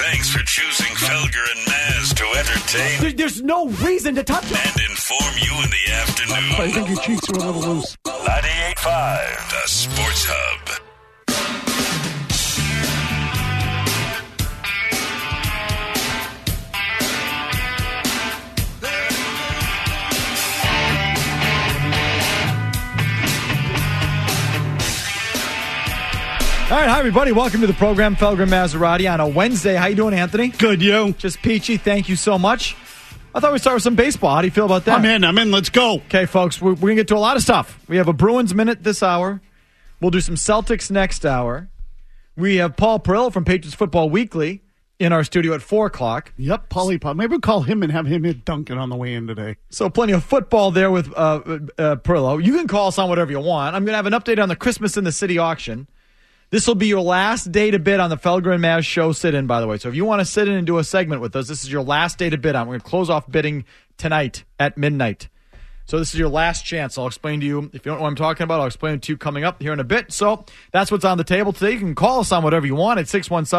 Thanks for choosing Felger and Maz to entertain. There's no reason to touch it. And inform you in the afternoon. I think your cheeks are a little loose. 98.5, the Sports Hub. All right, hi, everybody. Welcome to the program, Felger Maserati, on a Wednesday. How you doing, Anthony? Good, you? Just peachy. Thank you so much. I thought we'd start with some baseball. How do you feel about that? I'm in. Let's go. Okay, folks, we're going to get to a lot of stuff. We have a Bruins Minute this hour. We'll do some Celtics next hour. We have Paul Perillo from Patriots Football Weekly in our studio at 4 o'clock. Yep, Paulie Pop. Maybe we'll call him and have him hit Duncan on the way in today. So plenty of football there with Perillo. You can call us on whatever you want. I'm going to have an update on the Christmas in the City auction. This will be your last day to bid on the Felger and Maz show sit-in, by the way. So if you want to sit in and do a segment with us, this is your last day to bid on. We're going to close off bidding tonight at midnight. So this is your last chance. I'll explain to you. If you don't know what I'm talking about, I'll explain it to you coming up here in a bit. So that's what's on the table today. You can call us on whatever you want at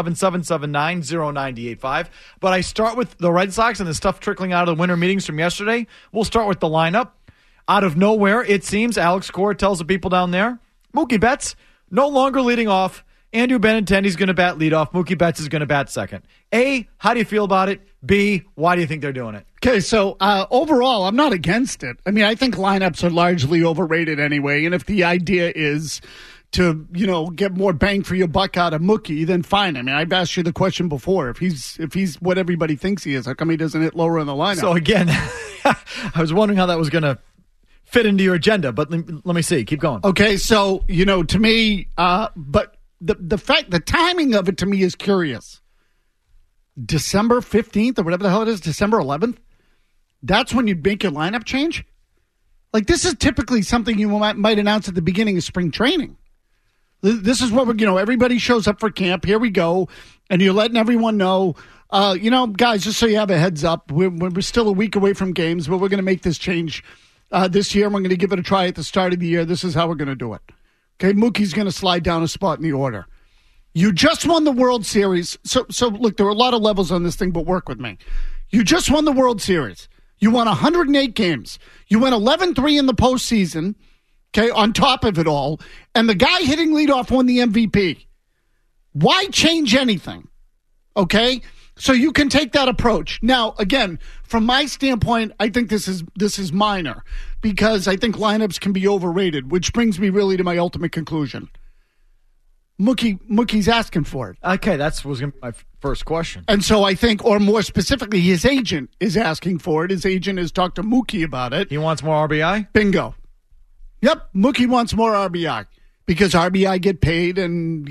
617-779-0985. But I start with the Red Sox and the stuff trickling out of the winter meetings from yesterday. We'll start with the lineup. Out of nowhere, it seems, Alex Cora tells the people down there, Mookie Betts no longer leading off. Andrew Benintendi's going to bat leadoff. Mookie Betts is going to bat second. A, how do you feel about it? B, why do you think they're doing it? Okay, so overall, I'm not against it. I mean, I think lineups are largely overrated anyway. And if the idea is to, get more bang for your buck out of Mookie, then fine. I mean, I've asked you the question before. If he's what everybody thinks he is, how come he doesn't hit lower in the lineup? So again, I was wondering how that was going to fit into your agenda, but let me see. Keep going. Okay, so, to me, but the timing of it to me is curious. December 15th or whatever the hell it is, December 11th, that's when you make your lineup change? Like, this is typically something you might announce at the beginning of spring training. This is what everybody shows up for camp. Here we go. And you're letting everyone know, guys, just so you have a heads up, we're still a week away from games, but we're going to make this change this year. We're going to give it a try at the start of the year. This is how we're going to do it. Okay, Mookie's going to slide down a spot in the order. You just won the World Series. So look, there are a lot of levels on this thing, but work with me. You just won the World Series. You won 108 games. You went 11-3 in the postseason, okay, on top of it all. And the guy hitting leadoff won the MVP. Why change anything? Okay? So you can take that approach. Now, again, from my standpoint, I think this is minor because I think lineups can be overrated, which brings me really to my ultimate conclusion. Mookie's asking for it. Okay, that was going to be my first question. And so I think, or more specifically, his agent is asking for it. His agent has talked to Mookie about it. He wants more RBI? Bingo. Yep, Mookie wants more RBI. Because RBI get paid and,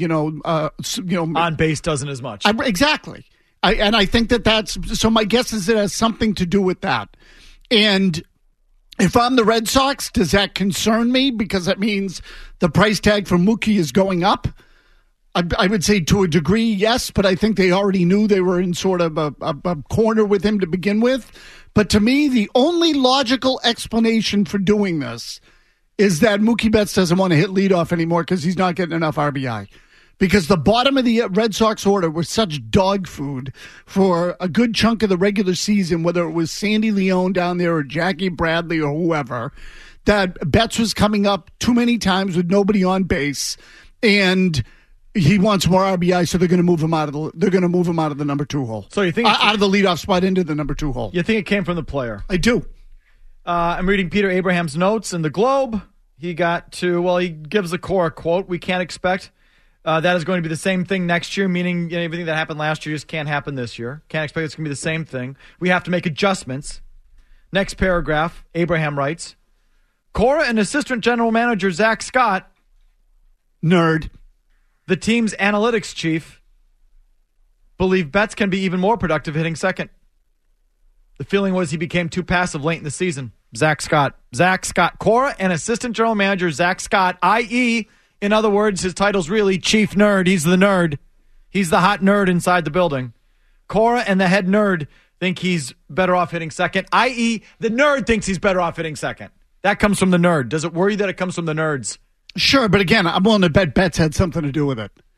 on base doesn't as much. Exactly. I think that's, so my guess is it has something to do with that. And if I'm the Red Sox, does that concern me? Because that means the price tag for Mookie is going up. I would say to a degree, yes, but I think they already knew they were in sort of a corner with him to begin with. But to me, the only logical explanation for doing this is that Mookie Betts doesn't want to hit leadoff anymore because he's not getting enough RBI. Because the bottom of the Red Sox order was such dog food for a good chunk of the regular season, whether it was Sandy Leone down there or Jackie Bradley or whoever, that Betts was coming up too many times with nobody on base, and he wants more RBI, so they're going to move him out of the number 2 hole. So you think out of the leadoff spot into the number 2 hole? You think it came from the player? I do. I'm reading Peter Abraham's notes in the Globe. He gives the Cora quote: "We can't expect that is going to be the same thing next year, meaning everything that happened last year just can't happen this year. Can't expect it's going to be the same thing. We have to make adjustments." Next paragraph, Abraham writes, "Cora and assistant general manager Zach Scott, nerd, the team's analytics chief, believe Betts can be even more productive hitting second. The feeling was he became too passive late in the season." Zach Scott, Cora and assistant general manager Zach Scott, i.e., in other words, his title's really chief nerd. He's the nerd. He's the hot nerd inside the building. Cora and the head nerd think he's better off hitting second, i.e., the nerd thinks he's better off hitting second. That comes from the nerd. Does it worry that it comes from the nerds? Sure, but again, I'm willing to bet Betts had something to do with it.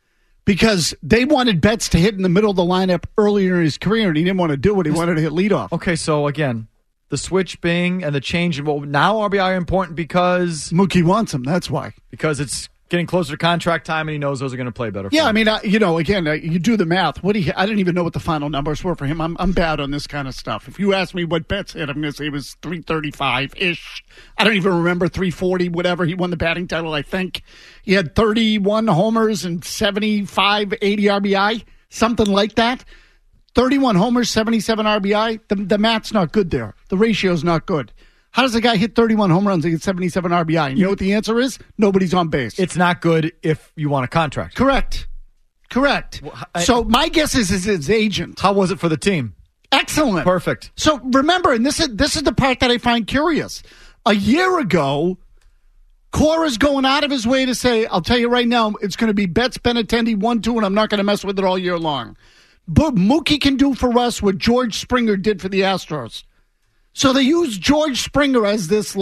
because they wanted Betts to hit in the middle of the lineup earlier in his career, and he didn't want to do it. He wanted to hit leadoff. Okay, so again, the switch being and the change in now RBI are important because Mookie wants him. That's why. Because it's getting closer to contract time, and he knows those are going to play better. Yeah, I mean, again, you do the math. I didn't even know what the final numbers were for him. I'm bad on this kind of stuff. If you ask me what Betts hit, I'm going to say it was 335-ish. I don't even remember 340, whatever. He won the batting title, I think. He had 31 homers and 75, 80 RBI, something like that. 31 homers, 77 RBI. The math's not good there. The ratio's not good. How does a guy hit 31 home runs and get 77 RBI? And you know what the answer is? Nobody's on base. It's not good if you want a contract. Correct. Well, so my guess is his agent. How was it for the team? Excellent. Perfect. So remember, and this is the part that I find curious. A year ago, Cora's going out of his way to say, I'll tell you right now, it's going to be Betts, Benintendi 1-2, and I'm not going to mess with it all year long. But Mookie can do for us what George Springer did for the Astros. So they use George Springer as this,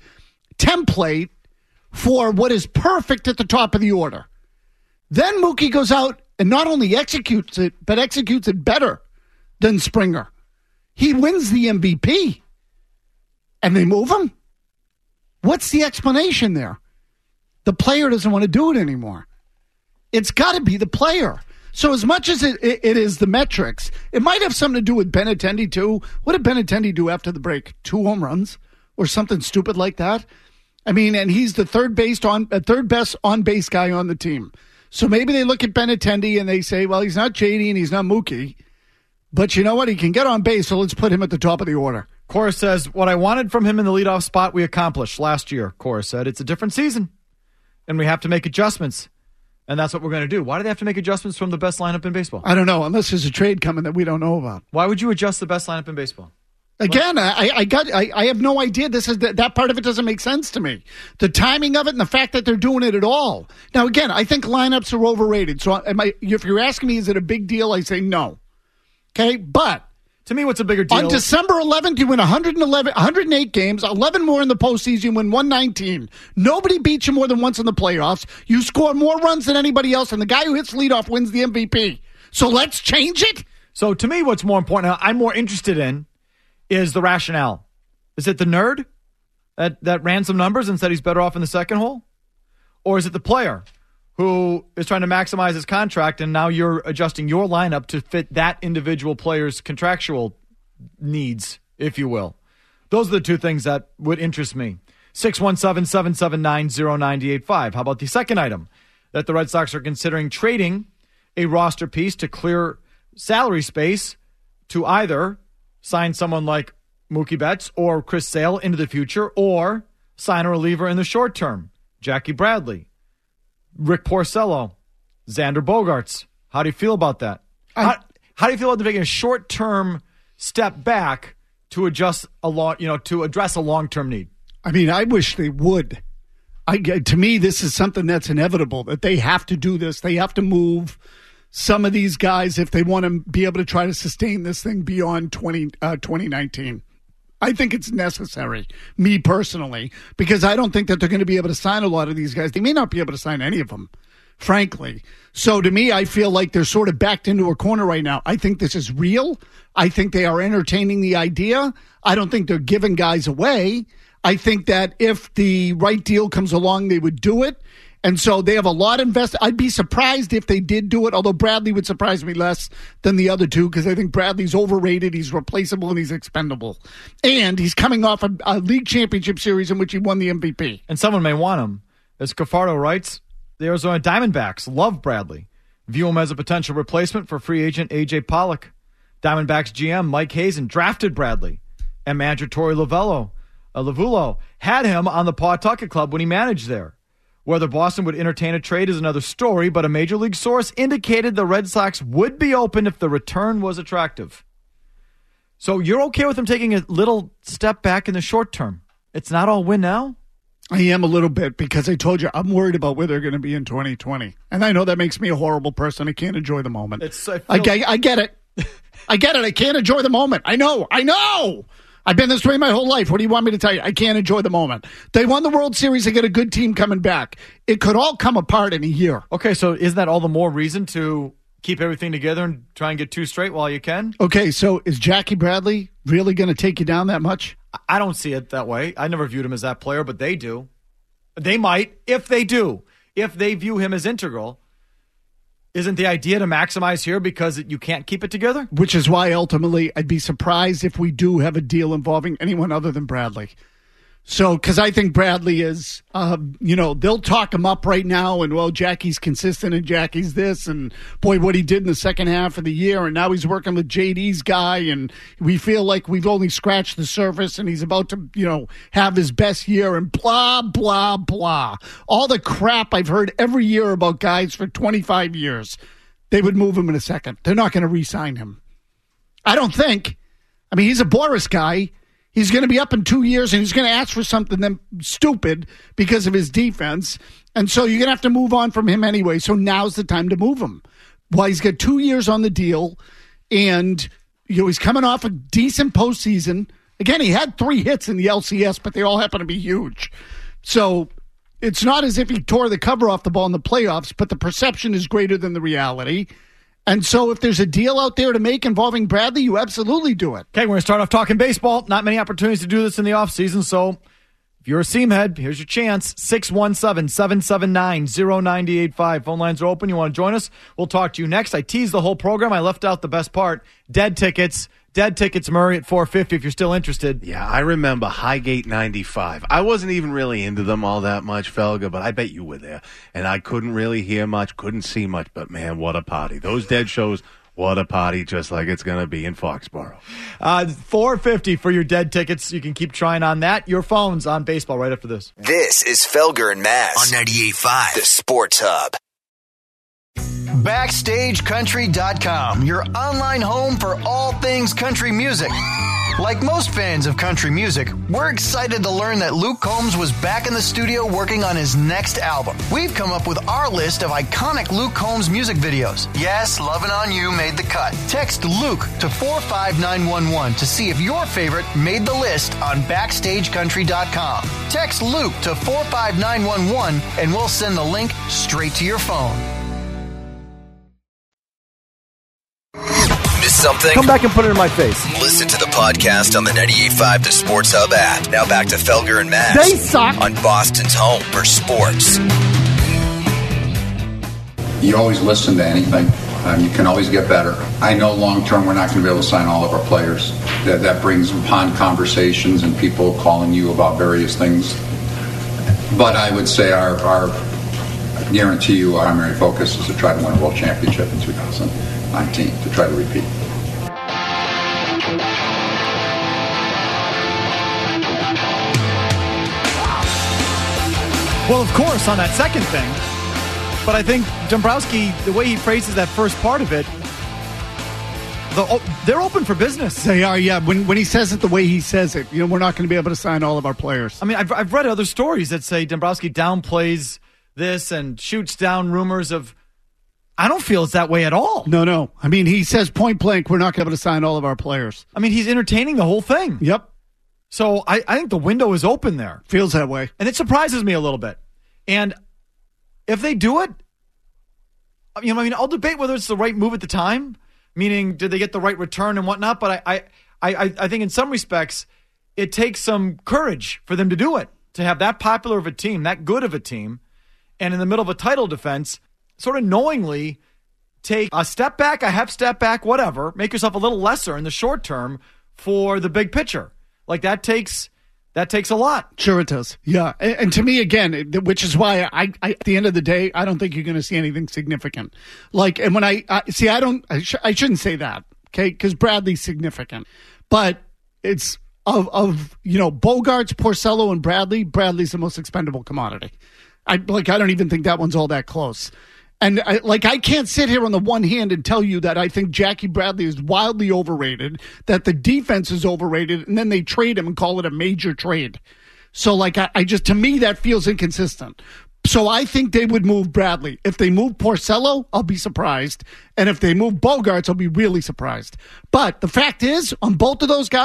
template for what is perfect at the top of the order. Then Mookie goes out and not only executes it, but executes it better than Springer. He wins the MVP. And they move him? What's the explanation there? The player doesn't want to do it anymore. It's got to be the player. So as much as it is the metrics, it might have something to do with Benintendi too. What did Benintendi do after the break? 2 home runs or something stupid like that? I mean, and he's the third best on-base guy on the team. So maybe they look at Benintendi and they say, well, he's not JD and he's not Mookie. But you know what? He can get on base, so let's put him at the top of the order. Cora says, what I wanted from him in the leadoff spot, we accomplished last year, Cora said. It's a different season, and we have to make adjustments. And that's what we're going to do. Why do they have to make adjustments from the best lineup in baseball? I don't know, unless there's a trade coming that we don't know about. Why would you adjust the best lineup in baseball? Again, I have no idea. That part of it doesn't make sense to me. The timing of it and the fact that they're doing it at all. Now, again, I think lineups are overrated. So if you're asking me, is it a big deal? I say no. Okay, but to me, what's a bigger deal? On December 11th, you win 108 games, 11 more in the postseason, you win 119. Nobody beats you more than once in the playoffs. You score more runs than anybody else, and the guy who hits leadoff wins the MVP. So let's change it? So to me, what's more important, I'm more interested in, is the rationale. Is it the nerd that ran some numbers and said he's better off in the second hole? Or is it the player who is trying to maximize his contract, and now you're adjusting your lineup to fit that individual player's contractual needs, if you will? Those are the two things that would interest me. 617-779-0985. How about the second item? That the Red Sox are considering trading a roster piece to clear salary space to either sign someone like Mookie Betts or Chris Sale into the future, or sign a reliever in the short term. Jackie Bradley, Rick Porcello, Xander Bogaerts. How do you feel about that? How do you feel about taking a short-term step back to address a long-term need? I mean, I wish they would. To me, this is something that's inevitable, that they have to do this. They have to move some of these guys if they want to be able to try to sustain this thing beyond 2019. I think it's necessary, me personally, because I don't think that they're going to be able to sign a lot of these guys. They may not be able to sign any of them, frankly. So to me, I feel like they're sort of backed into a corner right now. I think this is real. I think they are entertaining the idea. I don't think they're giving guys away. I think that if the right deal comes along, they would do it. And so they have a lot invested. I'd be surprised if they did do it, although Bradley would surprise me less than the other two, because I think Bradley's overrated, he's replaceable, and he's expendable. And he's coming off a league championship series in which he won the MVP. And someone may want him. As Cafardo writes, the Arizona Diamondbacks love Bradley. View him as a potential replacement for free agent A.J. Pollock. Diamondbacks GM Mike Hazen drafted Bradley. And manager Torey Lovullo had him on the Pawtucket Club when he managed there. Whether Boston would entertain a trade is another story, but a major league source indicated the Red Sox would be open if the return was attractive. So you're okay with them taking a little step back in the short term? It's not all win now? I am a little bit, because I told you I'm worried about where they're going to be in 2020. And I know that makes me a horrible person. I can't enjoy the moment. I get it. I get it. I can't enjoy the moment. I know. I've been this way my whole life. What do you want me to tell you? I can't enjoy the moment. They won the World Series. They get a good team coming back. It could all come apart in a year. Okay, so isn't that all the more reason to keep everything together and try and get 2 straight while you can? Okay, so is Jackie Bradley really going to take you down that much? I don't see it that way. I never viewed him as that player, but they do. They might, if they do. If they view him as integral. Isn't the idea to maximize here because you can't keep it together? Which is why, ultimately, I'd be surprised if we do have a deal involving anyone other than Bradley. So, because I think Bradley is, they'll talk him up right now, and, well, Jackie's consistent, and Jackie's this, and, boy, what he did in the second half of the year, and now he's working with JD's guy, and we feel like we've only scratched the surface, and he's about to, have his best year, and blah, blah, blah. All the crap I've heard every year about guys for 25 years. They would move him in a second. They're not going to re-sign him. I don't think. I mean, he's a Boris guy. He's going to be up in 2 years, and he's going to ask for something then stupid because of his defense. And so you're going to have to move on from him anyway. So now's the time to move him. Well, he's got 2 years on the deal, and he's coming off a decent postseason. Again, he had 3 hits in the LCS, but they all happen to be huge. So it's not as if he tore the cover off the ball in the playoffs, but the perception is greater than the reality. And so if there's a deal out there to make involving Bradley, you absolutely do it. Okay, we're going to start off talking baseball. Not many opportunities to do this in the offseason, so if you're a Seamhead, here's your chance. 617-779-0985. Phone lines are open. You want to join us? We'll talk to you next. I teased the whole program. I left out the best part. Dead tickets, Murray, at $450 if you're still interested. Yeah, I remember Highgate 95. I wasn't even really into them all that much, Felga, but I bet you were there. And I couldn't really hear much, couldn't see much, but man, what a party. Those Dead shows, what a party, just like it's going to be in Foxborough. $450 for your Dead tickets. You can keep trying on that. Your phone's on baseball right after this. This is Felger and Maz on 98.5, the Sports Hub. BackstageCountry.com, your online home for all things country music. Like most fans of country music, we're excited to learn that Luke Combs was back in the studio working on his next album. We've come up with our list of iconic Luke Combs music videos. Yes, Lovin' On You made the cut. Text Luke to 45911 to see if your favorite made the list on BackstageCountry.com. Text Luke to 45911 and we'll send the link straight to your phone. Miss something? Come back and put it in my face. Listen to the podcast on the 98.5 The Sports Hub app. Now back to Felger and Maz. They suck. On Boston's home for sports. You always listen to anything. You can always get better. I know long-term we're not going to be able to sign all of our players. That brings upon conversations and people calling you about various things. But I would say I guarantee you our primary focus is to try to win a world championship in 2019, to try to repeat. Well, of course, on that second thing. But I think Dombrowski, the way he phrases that first part of it, they're open for business. They are, yeah. When he says it the way he says it, we're not going to be able to sign all of our players. I mean, I've read other stories that say Dombrowski downplays this and shoots down rumors of. I don't feel it's that way at all. No. I mean, he says point blank, we're not going to be able to sign all of our players. I mean, he's entertaining the whole thing. Yep. So I think the window is open there. Feels that way. And it surprises me a little bit. And if they do it, I'll debate whether it's the right move at the time, meaning did they get the right return and whatnot, but I think in some respects it takes some courage for them to do it, to have that popular of a team, that good of a team, and in the middle of a title defense, sort of knowingly take a step back, a half step back, whatever, make yourself a little lesser in the short term for the big picture. Like that takes a lot. Sure it does. Yeah. And to me, again, which is why I at the end of the day, I don't think you're going to see anything significant. Like, and when I shouldn't say that, okay? Because Bradley's significant. But it's of Bogarts, Porcello, and Bradley's the most expendable commodity. I don't even think that one's all that close. And I can't sit here on the one hand and tell you that I think Jackie Bradley is wildly overrated, that the defense is overrated, and then they trade him and call it a major trade. So to me, that feels inconsistent. So I think they would move Bradley. If they move Porcello, I'll be surprised. And if they move Bogarts, I'll be really surprised. But the fact is, on both of those guys,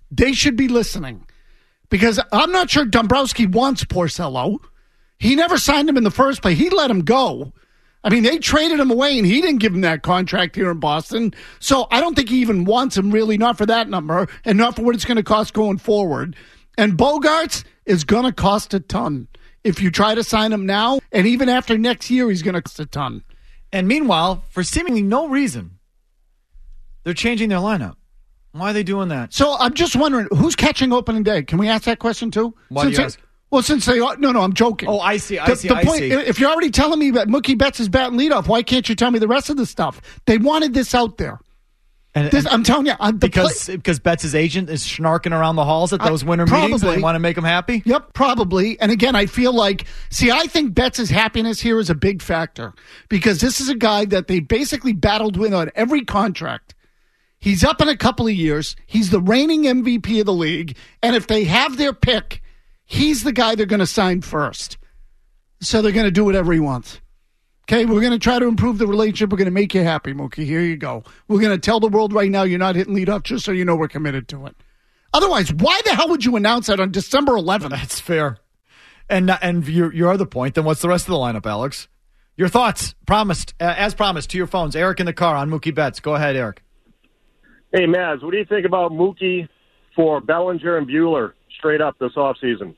they should be listening. Because I'm not sure Dombrowski wants Porcello. He never signed him in the first place. He let him go. I mean, they traded him away, and he didn't give him that contract here in Boston. So I don't think he even wants him, really, not for that number and not for what it's going to cost going forward. And Bogaerts is going to cost a ton. If you try to sign him now, and even after next year, he's going to cost a ton. And meanwhile, for seemingly no reason, they're changing their lineup. Why are they doing that? So I'm just wondering, who's catching opening day? Can we ask that question too? Why do you ask? Well, since they are, no, I'm joking. Oh, I see. The point, if you're already telling me that Mookie Betts is batting leadoff, why can't you tell me the rest of the stuff? They wanted this out there. I'm telling you. Because Betts' agent is schnarking around the halls at those winter meetings and they want to make him happy? Yep, probably. And again, I feel like, I think Betts' happiness here is a big factor because this is a guy that they basically battled with on every contract. He's up in a couple of years. He's the reigning MVP of the league. And if they have their pick, he's the guy they're going to sign first. So they're going to do whatever he wants. Okay, we're going to try to improve the relationship. We're going to make you happy, Mookie. Here you go. We're going to tell the world right now you're not hitting leadoff just so you know we're committed to it. Otherwise, why the hell would you announce that on December 11th? That's fair. And your other point, then what's the rest of the lineup, Alex? Your thoughts, as promised, to your phones. Eric in the car on Mookie Betts. Go ahead, Eric. Hey, Maz, what do you think about Mookie for Bellinger and Buehler straight up this offseason?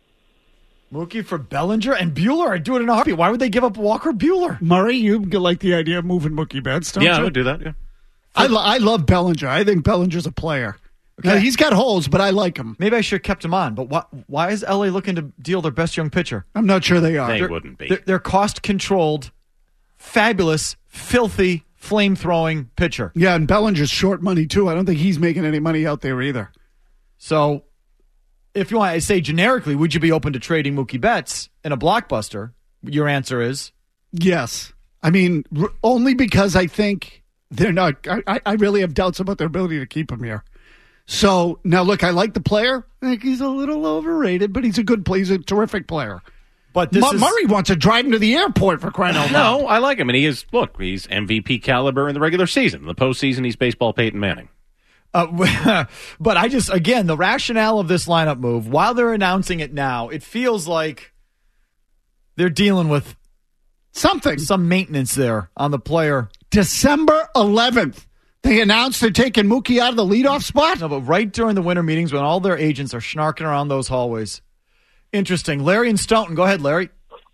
Mookie for Bellinger and Buehler? I'd do it in a heartbeat. Why would they give up Walker Buehler? Murray, you like the idea of moving Mookie Betts, don't you? Yeah, I would do that, yeah. I love Bellinger. I think Bellinger's a player. Okay. Now, he's got holes, but I like him. Maybe I should have kept him on, but why is LA looking to deal their best young pitcher? I'm not sure they are. They wouldn't be. They're cost-controlled, fabulous, filthy, flame-throwing pitcher. Yeah, and Bellinger's short money, too. I don't think he's making any money out there either. So, if you want to say generically, would you be open to trading Mookie Betts in a blockbuster? Your answer is? Yes. I mean, only because I think they're not. I really have doubts about their ability to keep him here. So, now look, I like the player. I think he's a little overrated, but he's a good player. He's a terrific player. But Murray wants to drive him to the airport for crying out loud. No, I like him. And he's MVP caliber in the regular season. In the postseason, he's baseball Peyton Manning. But again, the rationale of this lineup move, while they're announcing it now, it feels like they're dealing with some maintenance there on the player. December 11th, they announced they're taking Mookie out of the leadoff spot? No, but right during the winter meetings when all their agents are snarking around those hallways. Interesting. Larry and Stoughton. Go ahead, Larry.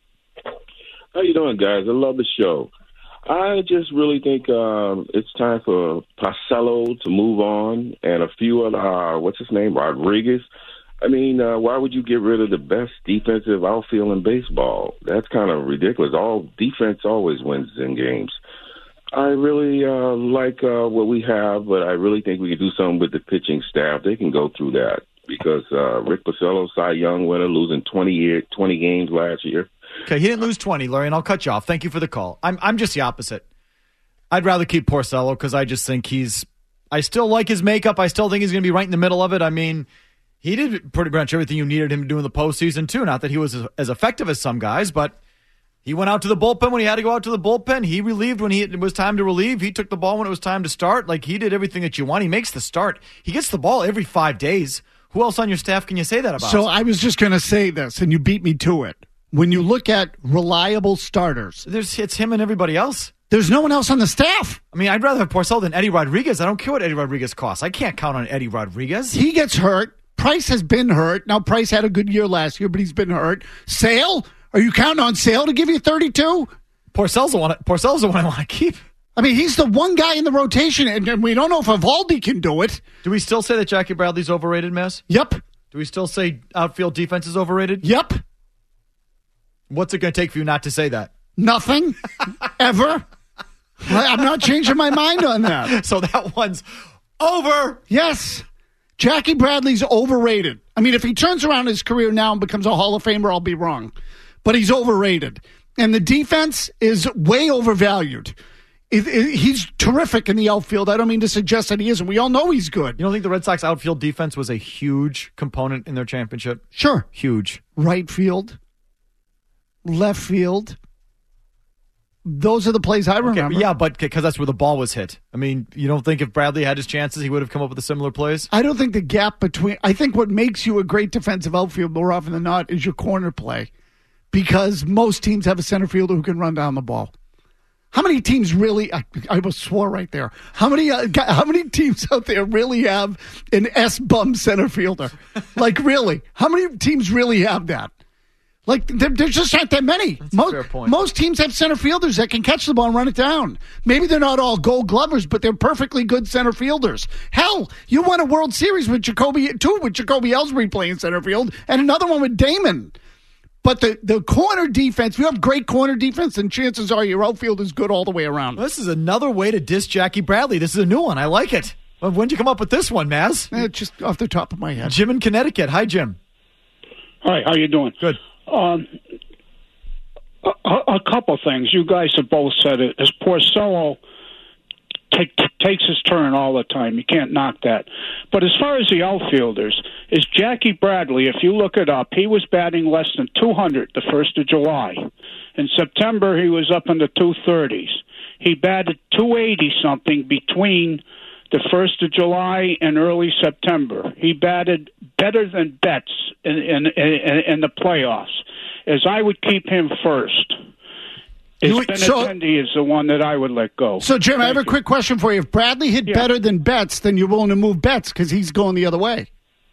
How you doing, guys? I love the show. I just really think it's time for Porcello to move on and a few other, what's his name, Rodriguez. I mean, why would you get rid of the best defensive outfield in baseball? That's kind of ridiculous. All defense always wins in games. I really like what we have, but I really think we can do something with the pitching staff. They can go through that because Rick Porcello, Cy Young winner, losing 20 games last year. Okay, he didn't lose 20, Larry, and I'll cut you off. Thank you for the call. I'm just the opposite. I'd rather keep Porcello because I just think I still like his makeup. I still think he's going to be right in the middle of it. I mean, he did pretty much everything you needed him to do in the postseason, too. Not that he was as effective as some guys, but he went out to the bullpen when he had to go out to the bullpen. He relieved when it was time to relieve. He took the ball when it was time to start. Like, he did everything that you want. He makes the start. He gets the ball every 5 days. Who else on your staff can you say that about? So I was just going to say this, and you beat me to it. When you look at reliable starters, it's him and everybody else. There's no one else on the staff. I mean, I'd rather have Porcello than Eddie Rodriguez. I don't care what Eddie Rodriguez costs. I can't count on Eddie Rodriguez. He gets hurt. Price has been hurt. Now, Price had a good year last year, but he's been hurt. Sale? Are you counting on Sale to give you 32? Porcello's the one I want to keep. I mean, he's the one guy in the rotation, and we don't know if Evaldi can do it. Do we still say that Jackie Bradley's overrated, Mess? Yep. Do we still say outfield defense is overrated? Yep. What's it going to take for you not to say that? Nothing. Ever. I'm not changing my mind on that. So that one's over. Yes. Jackie Bradley's overrated. I mean, if he turns around his career now and becomes a Hall of Famer, I'll be wrong. But he's overrated. And the defense is way overvalued. He's terrific in the outfield. I don't mean to suggest that he isn't. We all know he's good. You don't think the Red Sox outfield defense was a huge component in their championship? Sure. Huge. Right field. Left field. those are the plays I remember. Okay, yeah, but because that's where the ball was hit. I mean, you don't think if Bradley had his chances, he would have come up with the similar plays? I don't think the gap between – I think what makes you a great defensive outfield more often than not is your corner play, because most teams have a center fielder who can run down the ball. How many teams really – I almost swore right there. How many teams out there really have an S-bum center fielder? Like, really? How many teams really have that? Like, there's just not that many. That's a fair point. Most teams have center fielders that can catch the ball and run it down. Maybe they're not all Gold Glovers, but they're perfectly good center fielders. Hell, you won a World Series with Jacoby Ellsbury playing center field, and another one with Damon. But the corner defense, if you have great corner defense, then chances are your outfield is good all the way around. This is another way to diss Jackie Bradley. This is a new one. I like it. When did you come up with this one, Maz? Just off the top of my head. Jim in Connecticut. Hi, Jim. Hi, how you doing? Good. A couple things. You guys have both said it. As Porcello takes his turn all the time. You can't knock that. But as far as the outfielders, is Jackie Bradley, if you look it up, he was batting less than 200 the 1st of July. In September, he was up in the 230s. He batted 280-something between the 1st of July and early September. He batted better than Betts in the playoffs. As I would keep him first. Benintendi is the one that I would let go. So, Jim, I have a quick question for you. If Bradley hit better than Betts, then you're willing to move Betts because he's going the other way.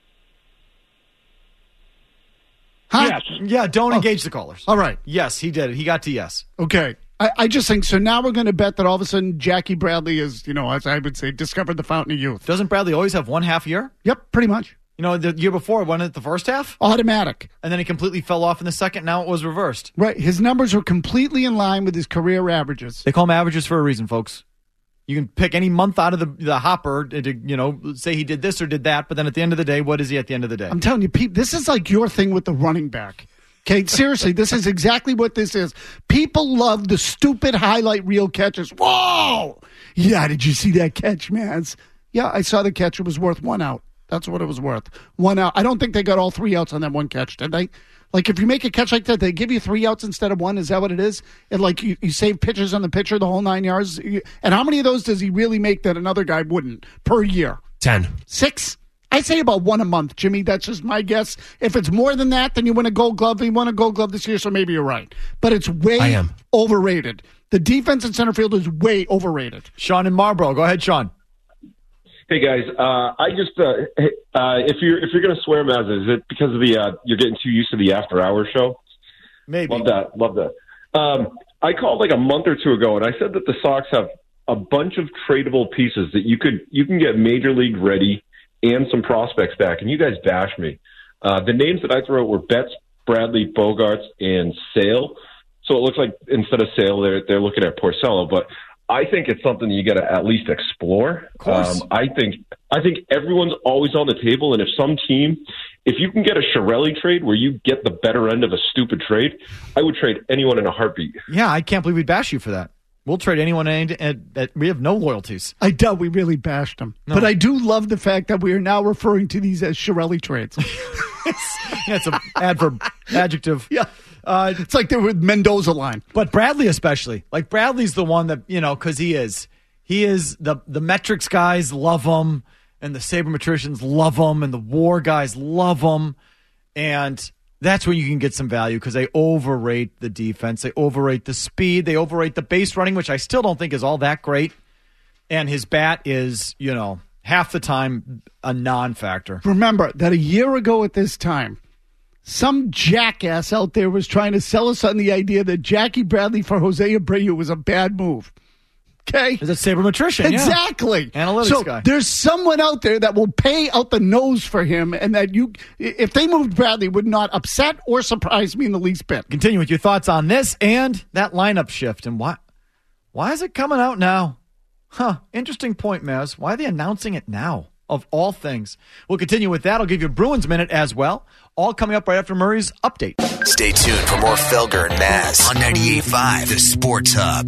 Huh? Yes. Yeah, don't engage the callers. All right. Yes, he did it. He got to yes. Okay. I just think, so now we're going to bet that all of a sudden Jackie Bradley is, as I would say, discovered the fountain of youth. Doesn't Bradley always have one half year? Yep, pretty much. The year before, wasn't it the first half? Automatic. And then he completely fell off in the second. Now it was reversed. Right. His numbers were completely in line with his career averages. They call them averages for a reason, folks. You can pick any month out of the hopper to, say he did this or did that, but then at the end of the day, what is he at the end of the day? I'm telling you, Pete, this is like your thing with the running back. Okay, seriously, this is exactly what this is. People love the stupid highlight reel catches. Whoa! Yeah, did you see that catch, man? Yeah, I saw the catch. It was worth 1 out. That's what it was worth. 1 out. I don't think they got all 3 outs on that one catch, did they? Like, if you make a catch like that, they give you 3 outs instead of 1. Is that what it is? And, like, you save pitches on the pitcher the whole 9 yards? And how many of those does he really make that another guy wouldn't per year? 10. 6? I say about 1 a month, Jimmy. That's just my guess. If it's more than that, then you win a Gold Glove. You won a Gold Glove this year, so maybe you're right. But it's way overrated. The defense in center field is way overrated. Sean in Marlboro. Go ahead, Sean. Hey guys, I just if you're gonna swear, Maz, is it because of the you're getting too used to the after hours show? Maybe. Love that. I called like a month or two ago, and I said that the Sox have a bunch of tradable pieces that you can get major league ready and some prospects back, and you guys bashed me. The names that I threw out were Betts, Bradley, Bogarts, and Sale. So it looks like instead of Sale, they're looking at Porcello, but I think it's something you got to at least explore. Of course. I think everyone's always on the table, and if you can get a Chiarelli trade where you get the better end of a stupid trade, I would trade anyone in a heartbeat. Yeah, I can't believe we'd bash you for that. We'll trade anyone, and we have no loyalties. I doubt we really bashed them. No. But I do love the fact that we are now referring to these as Chiarelli trades. It's an adjective. Yeah. It's like they were Mendoza line. But Bradley especially. Like, Bradley's the one that, because he is the metrics guys love him, and the sabermetricians love him, and the war guys love him. And that's where you can get some value because they overrate the defense. They overrate the speed. They overrate the base running, which I still don't think is all that great. And his bat is, half the time a non-factor. Remember that a year ago at this time, some jackass out there was trying to sell us on the idea that Jackie Bradley for Jose Abreu was a bad move. Okay? Is it sabermetrician? Exactly. Yeah. Analytics so guy. There's someone out there that will pay out the nose for him, and that if they moved Bradley, would not upset or surprise me in the least bit. Continue with your thoughts on this and that lineup shift. And why is it coming out now? Interesting point, Maz. Why are they announcing it now, of all things? We'll continue with that. I'll give you a Bruins Minute as well. All coming up right after Murray's update. Stay tuned for more Felger and Maz on 98.5, the Sports Hub.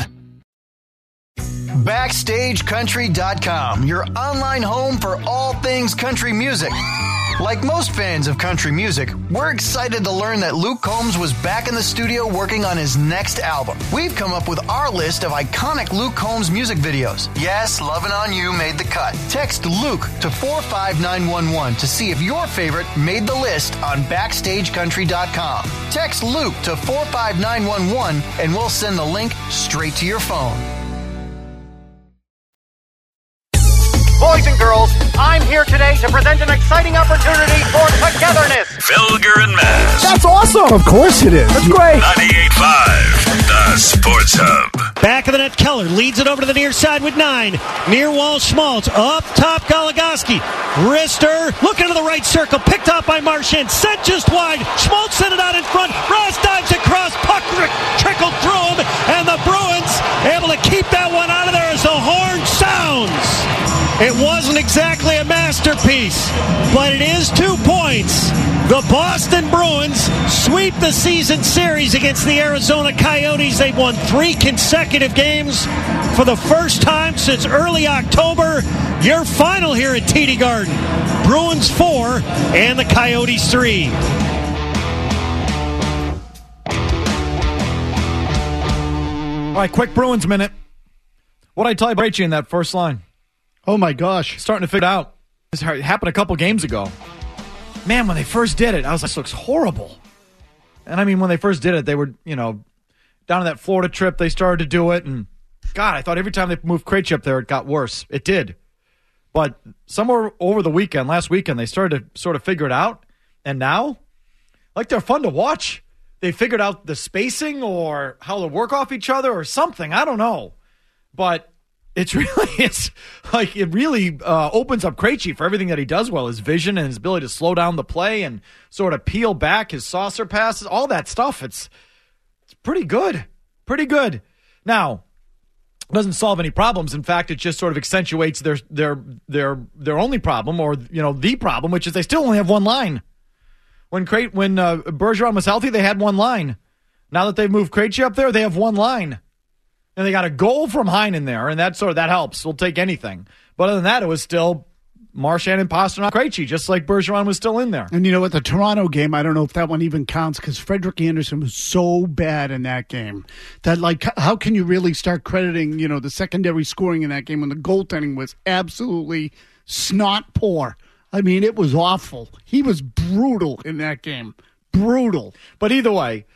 BackstageCountry.com, your online home for all things country music. Like most fans of country music, we're excited to learn that Luke Combs was back in the studio working on his next album. We've come up with our list of iconic Luke Combs music videos. Yes, Lovin' On You made the cut. Text Luke to 45911 to see if your favorite made the list on BackstageCountry.com. Text Luke to 45911 and we'll send the link straight to your phone. Boys and girls, I'm here today to present an exciting opportunity for togetherness. Felger and Maz. That's awesome. Of course it is. That's great. 98.5, the Sports Hub. Back of the net, Keller leads it over to the near side with 9. Near wall, Schmaltz. Up top, Goligoski. Wrister looking to the right circle. Picked up by Marchand. Sent just wide. Schmaltz sent it out in front. Ross dives across. Puck trickled through him. And the Bruins able to keep that one out of there as the horn sounds. It wasn't exactly a masterpiece, but it is 2 points. The Boston Bruins sweep the season series against the Arizona Coyotes. They've won 3 consecutive games for the first time since early October. Your final here at TD Garden. Bruins 4 and the Coyotes 3. All right, quick Bruins minute. What'd I tell you about Krejci in that first line? Oh, my gosh. Starting to figure it out. This happened a couple games ago. Man, when they first did it, I was like, this looks horrible. And I mean, when they first did it, they were, down on that Florida trip, they started to do it. And God, I thought every time they moved Krejci up there, it got worse. It did. But somewhere over the weekend, last weekend, they started to sort of figure it out. And now, like, they're fun to watch. They figured out the spacing or how to work off each other or something. I don't know. But it really opens up Krejci for everything that he does well, his vision and his ability to slow down the play and sort of peel back his saucer passes, all that stuff. It's pretty good. Pretty good. Now, it doesn't solve any problems. In fact, it just sort of accentuates their only problem, or the problem, which is they still only have one line. When Bergeron was healthy, they had one line. Now that they've moved Krejci up there, they have one line. And they got a goal from Heinen there, and that helps. We'll take anything. But other than that, it was still Marchand and Pastrnak, Krejci, just like Bergeron was still in there. And at the Toronto game, I don't know if that one even counts because Frederik Andersen was so bad in that game that, how can you really start crediting, the secondary scoring in that game when the goaltending was absolutely snot poor? I mean, it was awful. He was brutal in that game. Brutal. But either way,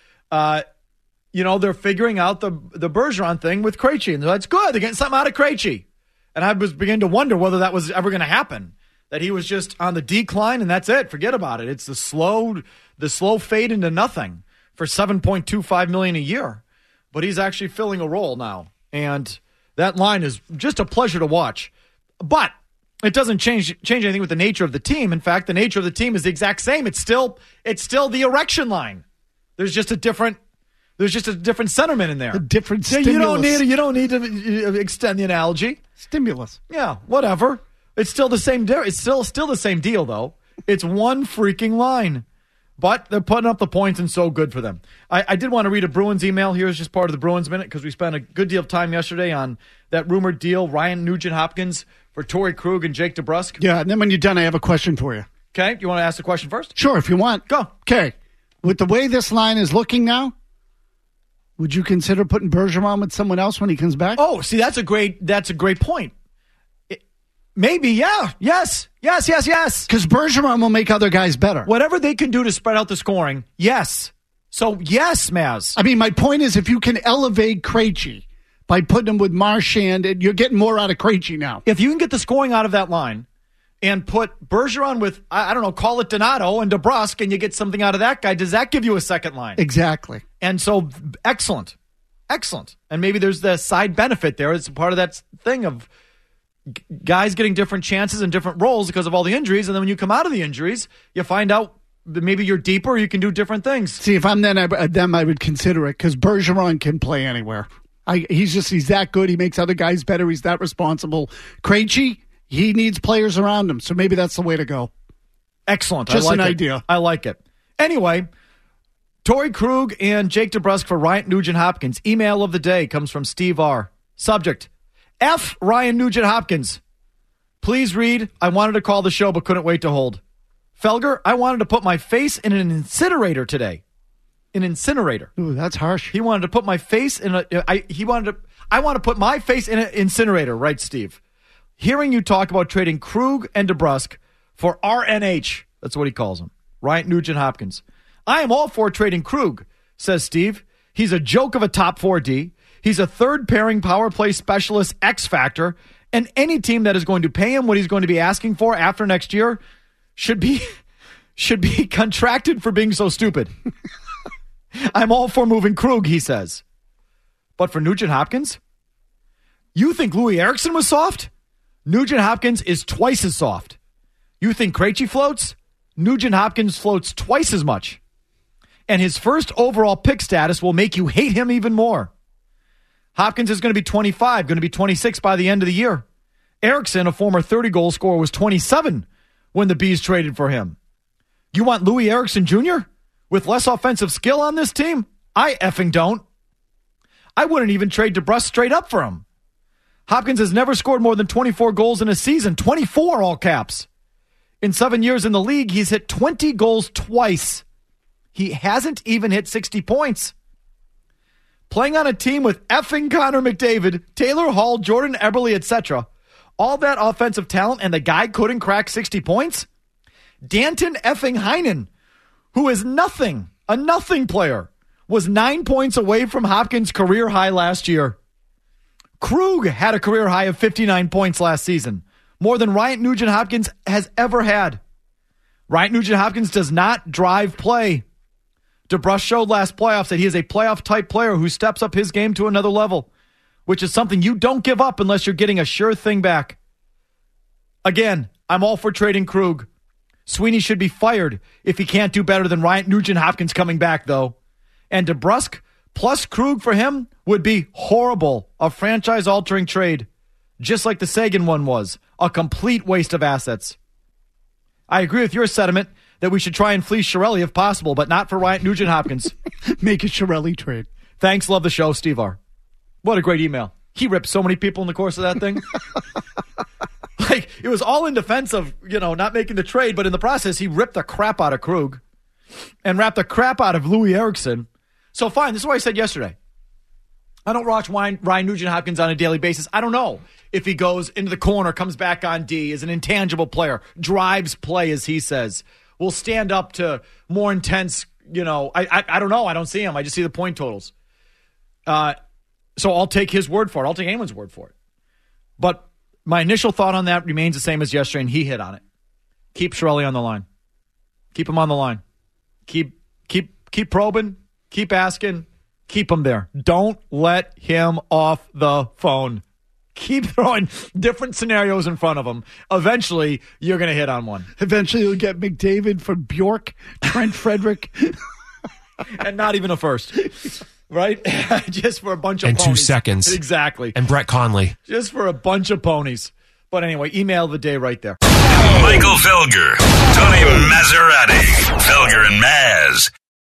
they're figuring out the Bergeron thing with Krejci, and that's good. They're getting something out of Krejci. And I was beginning to wonder whether that was ever going to happen, that he was just on the decline, and that's it. Forget about it. It's the slow fade into nothing for $7.25 million a year. But he's actually filling a role now, and that line is just a pleasure to watch. But it doesn't change anything with the nature of the team. In fact, the nature of the team is the exact same. It's still the erection line. There's just a different centerman in there. A different stimulus. You don't need to extend the analogy. Stimulus. Yeah, whatever. It's still the same. It's still the same deal, though. It's one freaking line. But they're putting up the points, and so good for them. I did want to read a Bruins email here as just part of the Bruins Minute, because we spent a good deal of time yesterday on that rumored deal, Ryan Nugent-Hopkins for Torrey Krug and Jake DeBrusk. Yeah, and then when you're done, I have a question for you. Okay, you want to ask the question first? Sure, if you want. Go. Okay, with the way this line is looking now, would you consider putting Bergeron with someone else when he comes back? Oh, see, that's a great point. Maybe, yeah. Yes. Because Bergeron will make other guys better. Whatever they can do to spread out the scoring, yes. So, yes, Maz. I mean, my point is, if you can elevate Krejci by putting him with Marchand, you're getting more out of Krejci now. If you can get the scoring out of that line and put Bergeron with, I don't know, call it Donato and DeBrusk, and you get something out of that guy, does that give you a second line? Exactly. And so, excellent. And maybe there's the side benefit there. It's part of that thing of guys getting different chances and different roles because of all the injuries, and then when you come out of the injuries, you find out that maybe you're deeper, you can do different things. See, if I'm them, I would consider it, because Bergeron can play anywhere. He's that good. He makes other guys better. He's that responsible. Krejci, he needs players around him, so maybe that's the way to go. Excellent. Just an idea. I like it. Anyway, Torrey Krug and Jake DeBrusk for Ryan Nugent-Hopkins. Email of the day comes from Steve R. Subject: F. Ryan Nugent-Hopkins. Please read, I wanted to call the show but couldn't wait to hold. Felger, I wanted to put my face in an incinerator today. An incinerator. Ooh, that's harsh. He wanted to put my face in I want to put my face in an incinerator, right, Steve? Hearing you talk about trading Krug and DeBrusk for RNH, that's what he calls him, Ryan Nugent-Hopkins. I am all for trading Krug, says Steve. He's a joke of a top 4D. He's a third pairing power play specialist X factor, and any team that is going to pay him what he's going to be asking for after next year should be contracted for being so stupid. I'm all for moving Krug, he says. But for Nugent-Hopkins, you think Louis Eriksson was soft? Nugent-Hopkins is twice as soft. You think Krejci floats? Nugent-Hopkins floats twice as much. And his first overall pick status will make you hate him even more. Hopkins is going to be 25, going to be 26 by the end of the year. Eriksson, a former 30-goal scorer, was 27 when the Bees traded for him. You want Louis Eriksson Jr. with less offensive skill on this team? I effing don't. I wouldn't even trade DeBrusk straight up for him. Hopkins has never scored more than 24 goals in a season. 24, all caps. In 7 years in the league, he's hit 20 goals twice. He hasn't even hit 60 points. Playing on a team with effing Connor McDavid, Taylor Hall, Jordan Eberle, etc., all that offensive talent, and the guy couldn't crack 60 points? Danton effing Heinen, who is nothing, a nothing player, was 9 points away from Hopkins' career high last year. Krug had a career high of 59 points last season, more than Ryan Nugent-Hopkins has ever had. Ryan Nugent-Hopkins does not drive play. DeBrusk showed last playoffs that he is a playoff-type player who steps up his game to another level, which is something you don't give up unless you're getting a sure thing back. Again, I'm all for trading Krug. Sweeney should be fired if he can't do better than Ryan Nugent-Hopkins coming back, though. And DeBrusk plus Krug for him would be horrible. A franchise-altering trade, just like the Sagan one was. A complete waste of assets. I agree with your sentiment that we should try and fleece Chiarelli if possible, but not for Ryan Nugent-Hopkins. Make a Chiarelli trade. Thanks, love the show, Steve R. What a great email. He ripped so many people in the course of that thing. Like, it was all in defense of, not making the trade, but in the process, he ripped the crap out of Krug and wrapped the crap out of Louis Eriksson. So fine, this is what I said yesterday. I don't watch Ryan Nugent-Hopkins on a daily basis. I don't know if he goes into the corner, comes back on D, is an intangible player, drives play, as he says, will stand up to more intense, I don't know. I don't see him. I just see the point totals. So I'll take his word for it. I'll take anyone's word for it. But my initial thought on that remains the same as yesterday, and he hit on it. Keep Chiarelli on the line. Keep him on the line. Keep probing. Keep asking. Keep him there. Don't let him off the phone. Keep throwing different scenarios in front of him. Eventually, you're going to hit on one. Eventually, you'll get McDavid from Bjork, Trent Frederick. And not even a first. Right? Just for a bunch of and ponies. 2 seconds. Exactly. And Brett Conley. Just for a bunch of ponies. But anyway, email of the day right there. Michael Felger, Tony Maserati, Felger and Maz.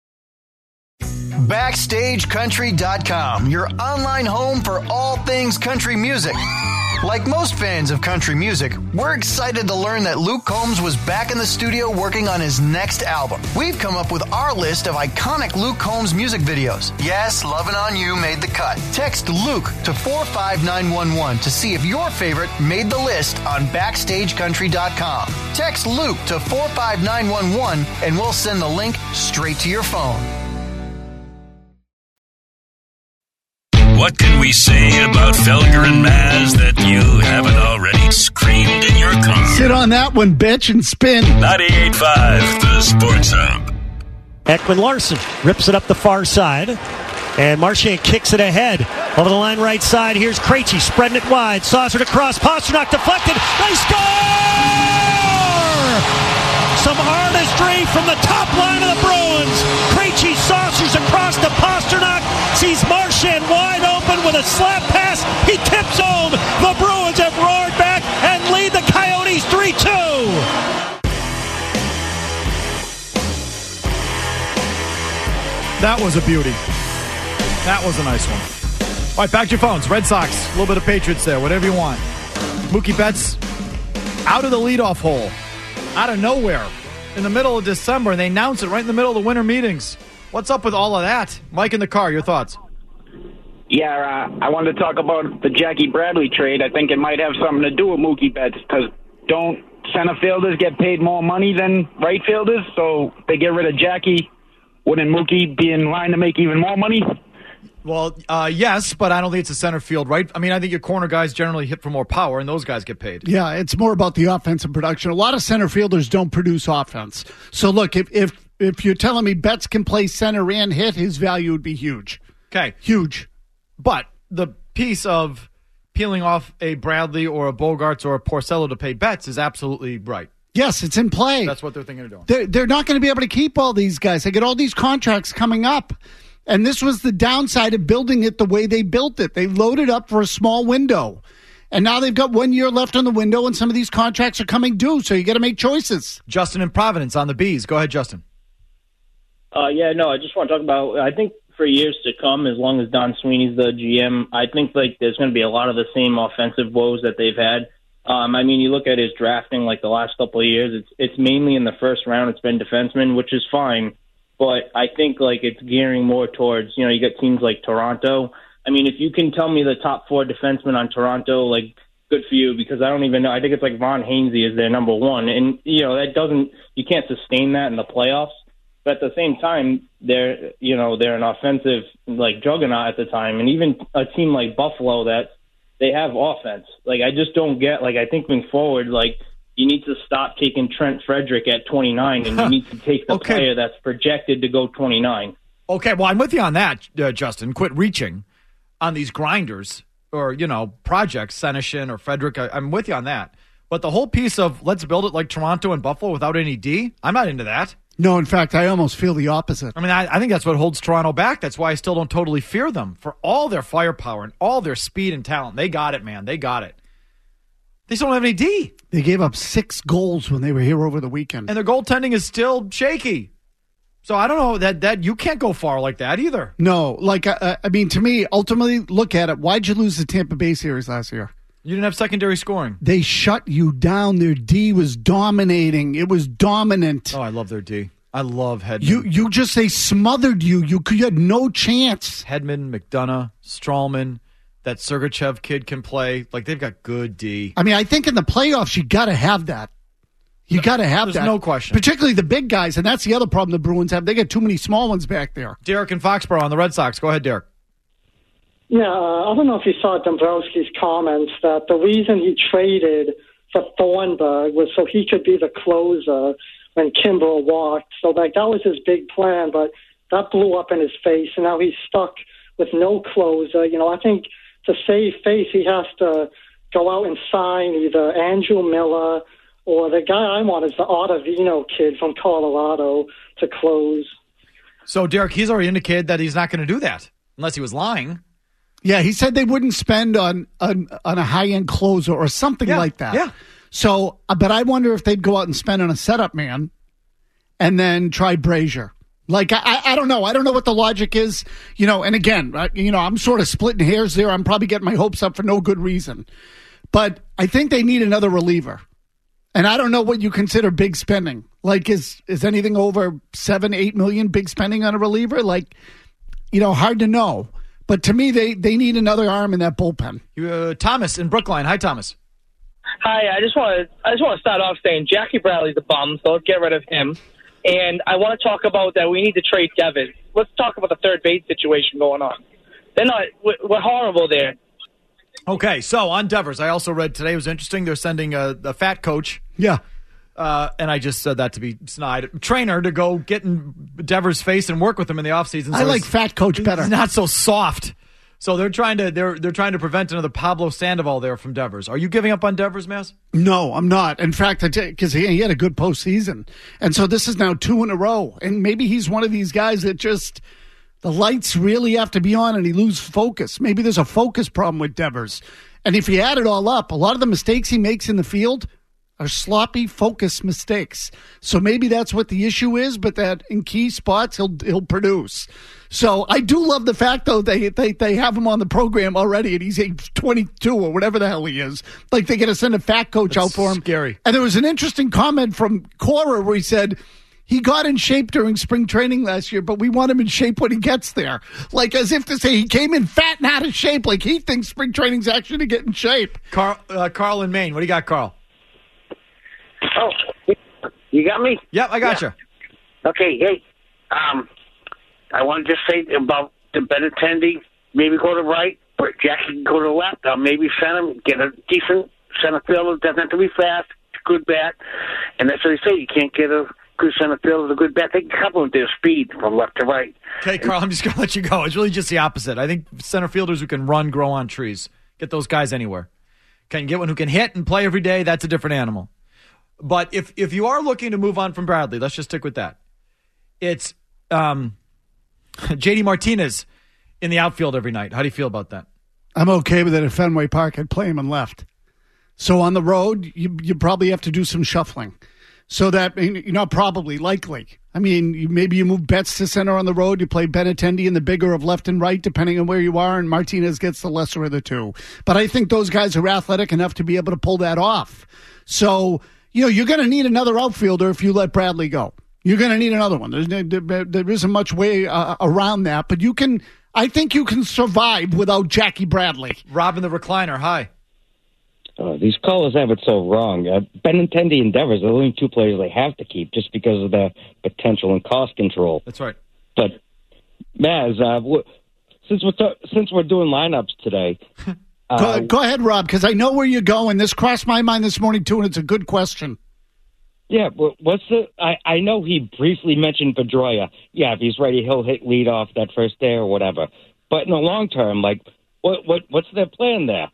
BackstageCountry.com, your online home for all things country music. Like most fans of country music, we're excited to learn that Luke Combs was back in the studio working on his next album. We've come up with our list of iconic Luke Combs music videos. Yes, Lovin' On You made the cut. Text Luke to 45911 to see if your favorite made the list on BackstageCountry.com. Text Luke to 45911 and we'll send the link straight to your phone. What can we say about Felger and Maz that you haven't already screamed in your car? Sit on that one, bitch, and spin. 98.5, the Sports Hub. Ekman Larson rips it up the far side. And Marchand kicks it ahead. Over the line right side, here's Krejci spreading it wide. Saucered across, Pastrnak deflected. They score! Some artistry from the top line of the Bruins. Krejci saucers across to Pastrnak. Sees Marchand wide open with a slap pass. He tips home. The Bruins have roared back and lead the Coyotes 3-2. That was a beauty. That was a nice one. All right, back to your phones. Red Sox, a little bit of Patriots there, whatever you want. Mookie Betts out of the leadoff hole. Out of nowhere. in the middle of December, and they announce it right in the middle of the winter meetings. What's up with all of that? Mike in the car, your thoughts? Yeah, I wanted to talk about the Jackie Bradley trade. I think it might have something to do with Mookie Betts, because don't center fielders get paid more money than right fielders? So they get rid of Jackie. Wouldn't Mookie be in line to make even more money? Well, yes, but I don't think it's a center field, right? I mean, I think your corner guys generally hit for more power, and those guys get paid. Yeah, it's more about the offensive production. A lot of center fielders don't produce offense. So, look, if you're telling me Betts can play center and hit, his value would be huge. Okay. Huge. But the piece of peeling off a Bradley or a Bogarts or a Porcello to pay Betts is absolutely right. Yes, it's in play. That's what they're thinking of doing. They're not going to be able to keep all these guys. They get all these contracts coming up. And this was the downside of building it the way they built it. They loaded up for a small window. And now they've got 1 year left on the window, and some of these contracts are coming due, so you got to make choices. Justin in Providence on the Bees. Go ahead, Justin. I just want to talk about, I think for years to come, as long as Don Sweeney's the GM, I think there's going to be a lot of the same offensive woes that they've had. You look at his drafting like the last couple of years, it's mainly in the first round. It's been defensemen, which is fine. But I think it's gearing more towards, you got teams like Toronto. I mean, if you can tell me the top 4 defensemen on Toronto, good for you, because I don't even know. I think it's Ron Hainsey is their number one. And, you can't sustain that in the playoffs. But at the same time, they're an offensive juggernaut at the time. And even a team like Buffalo they have offense. I just don't get, I think moving forward, you need to stop taking Trent Frederick at 29, and you need to take the player that's projected to go 29. Okay, well, I'm with you on that, Justin. Quit reaching on these grinders or, projects, Senishin or Frederick. I'm with you on that. But the whole piece of let's build it like Toronto and Buffalo without any D, I'm not into that. No, in fact, I almost feel the opposite. I mean, I think that's what holds Toronto back. That's why I still don't totally fear them. For all their firepower and all their speed and talent, they got it, man. They got it. They just don't have any D. They gave up 6 goals when they were here over the weekend. And their goaltending is still shaky. So I don't know that you can't go far like that either. No, to me, ultimately, look at it. Why'd you lose the Tampa Bay series last year? You didn't have secondary scoring. They shut you down. Their D was dominating. It was dominant. Oh, I love their D. I love Hedman. They smothered you. You had no chance. Hedman, McDonough, Strawman. That Sergachev kid can play. They've got good D. I mean, I think in the playoffs, you got to have that. You got to have that. There's no question. Particularly the big guys, and that's the other problem the Bruins have. They got too many small ones back there. Derek in Foxborough on the Red Sox. Go ahead, Derek. Yeah, I don't know if you saw Dombrowski's comments that the reason he traded for Thornburg was so he could be the closer when Kimbrel walked. So, that was his big plan, but that blew up in his face, and now he's stuck with no closer. I think to save face, he has to go out and sign either Andrew Miller or the guy I want is the Ottavino kid from Colorado to close. So, Derek, he's already indicated that he's not going to do that unless he was lying. Yeah, he said they wouldn't spend on a high-end closer or something like that. Yeah. So, but I wonder if they'd go out and spend on a setup man and then try Brazier. I don't know. I don't know what the logic is, and again, I'm sort of splitting hairs there. I'm probably getting my hopes up for no good reason. But I think they need another reliever. And I don't know what you consider big spending. Is anything over $7-8 million big spending on a reliever? Hard to know. But to me, they need another arm in that bullpen. Thomas in Brookline. Hi, Thomas. Hi, I just want to start off saying Jackie Bradley's a bum, so let's get rid of him. And I want to talk about that we need to trade Devin. Let's talk about the third base situation going on. We're horrible there. Okay, so on Devers, I also read today, it was interesting, they're sending a fat coach. Yeah. And I just said that to be snide. Trainer to go get in Devers' face and work with him in the offseason. I like fat coach better. He's not so soft. So they're trying to prevent another Pablo Sandoval there from Devers. Are you giving up on Devers, Mass? No, I'm not. In fact, because he had a good postseason. And so this is now 2 in a row. And maybe he's one of these guys that just the lights really have to be on and he loses focus. Maybe there's a focus problem with Devers. And if you add it all up, a lot of the mistakes he makes in the field are sloppy focus mistakes. So maybe that's what the issue is, but that in key spots he'll produce. So I do love the fact, though, they have him on the program already, and he's age 22 or whatever the hell he is. Like, they got to send a fat coach out for him. Scary. And there was an interesting comment from Cora where he said he got in shape during spring training last year, but we want him in shape when he gets there. Like, as if to say he came in fat and out of shape. Like, he thinks spring training's actually to get in shape. Carl in Maine. What do you got, Carl? Oh, you got me? Yep, I got you. Okay, hey, I want to just say about the Benintendi, maybe go to right, but Jackie can go to left, maybe center, get a decent center fielder, doesn't have to be fast, good bat, and that's what they say, you can't get a good center fielder with a good bat, they can complement their speed from left to right. Okay, Carl, I'm just going to let you go. It's really just the opposite. I think center fielders who can run, grow on trees. Get those guys anywhere. Can get one who can hit and play every day, that's a different animal. But if you are looking to move on from Bradley, let's just stick with that. It's JD Martinez in the outfield every night. How do you feel about that? I'm okay with it at Fenway Park. I'd play him in left. So on the road, you probably have to do some shuffling. So that, probably, likely. I mean, maybe you move Betts to center on the road. You play Benintendi in the bigger of left and right, depending on where you are, and Martinez gets the lesser of the two. But I think those guys are athletic enough to be able to pull that off. So, you're going to need another outfielder if you let Bradley go. You're going to need another one. There isn't much way around that, but I think you can survive without Jackie Bradley. Rob in the recliner, hi. These callers have it so wrong. Benintendi and Devers are the only two players they have to keep just because of their potential and cost control. That's right. But, Maz, since we're doing lineups today... Go ahead, Rob, because I know where you're going. This crossed my mind this morning, too, and it's a good question. Yeah, but I know he briefly mentioned Pedroia. Yeah, if he's ready, he'll hit lead off that first day or whatever. But in the long term, what's their plan there?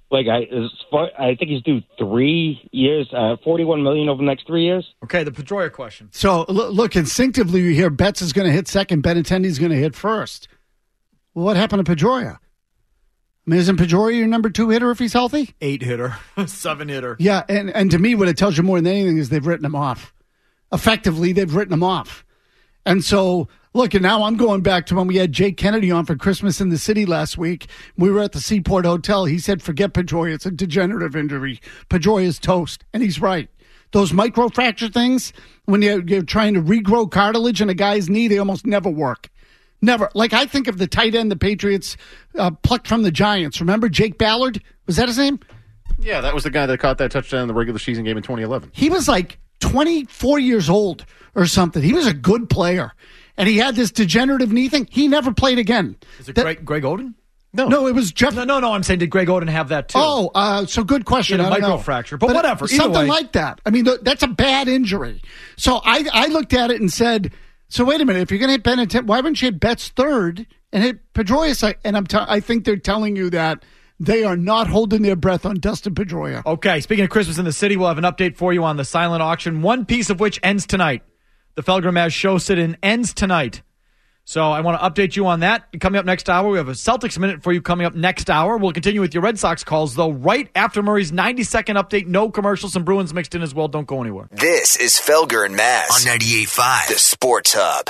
I think he's due 3 years, $41 million over the next 3 years. Okay, the Pedroia question. So, look, instinctively you hear Betts is going to hit second, Benintendi's going to hit first. Well, what happened to Pedroia? I mean, isn't Pedroia your number 2 hitter if he's healthy? 8 hitter, 7 hitter. Yeah, and to me, what it tells you more than anything is they've written him off. Effectively, they've written him off. And so, look, and now I'm going back to when we had Jake Kennedy on for Christmas in the City last week. We were at the Seaport Hotel. He said, forget Pedroia. It's a degenerative injury. Pedroia's toast. And he's right. Those microfracture things, when you're trying to regrow cartilage in a guy's knee, they almost never work. Never. Like, I think of the tight end the Patriots plucked from the Giants. Remember Jake Ballard? Was that his name? Yeah, that was the guy that caught that touchdown in the regular season game in 2011. He was like 24 years old or something. He was a good player. And he had this degenerative knee thing. He never played again. Is it Greg Oden? No, it was Jeff. No, I'm saying, did Greg Oden have that too? Oh, so good question. A microfracture, but whatever. Something like that. I mean, that's a bad injury. So I looked at it and said, so wait a minute, if you're going to hit Benintendi, why wouldn't you hit Betts third and hit Pedroia? And I think they're telling you that they are not holding their breath on Dustin Pedroia. Okay, speaking of Christmas in the City, we'll have an update for you on the silent auction, one piece of which ends tonight. The Felger Maz show sit-in ends tonight. So I want to update you on that. Coming up next hour, we have a Celtics Minute for you coming up next hour. We'll continue with your Red Sox calls, though, right after Murray's 90-second update. No commercials, some Bruins mixed in as well. Don't go anywhere. This is Felger and Maz on 98.5, the Sports Hub.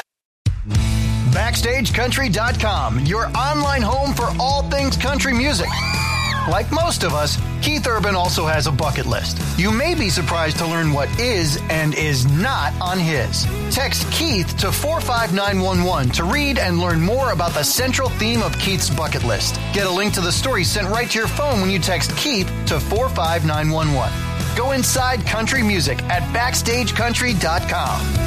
BackstageCountry.com, your online home for all things country music. Like most of us, Keith Urban also has a bucket list. You may be surprised to learn what is and is not on his. Text Keith to 45911 to read and learn more about the central theme of Keith's bucket list. Get a link to the story sent right to your phone when you text Keith to 45911. Go inside country music at BackstageCountry.com.